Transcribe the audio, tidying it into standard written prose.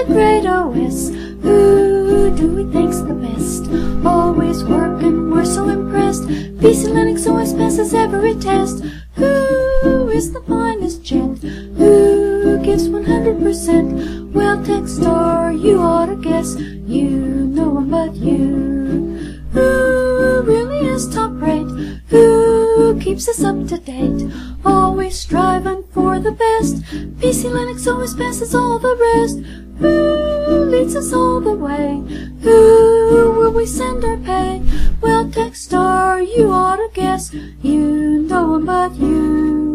the great OS. Who do we think's the best? Always working, we're so impressed. PC Linux OS passes every test. Who is the finest gent? Who gives 100%? Well, Techstar, you ought to guess. You know him, but you. Who really is top rate? Who keeps us up to date? Always striving for the best. PC Linux always passes all the rest. Who leads us all the way? Who will we send our pay? Well, Techstar, you ought to guess. You know him, but you.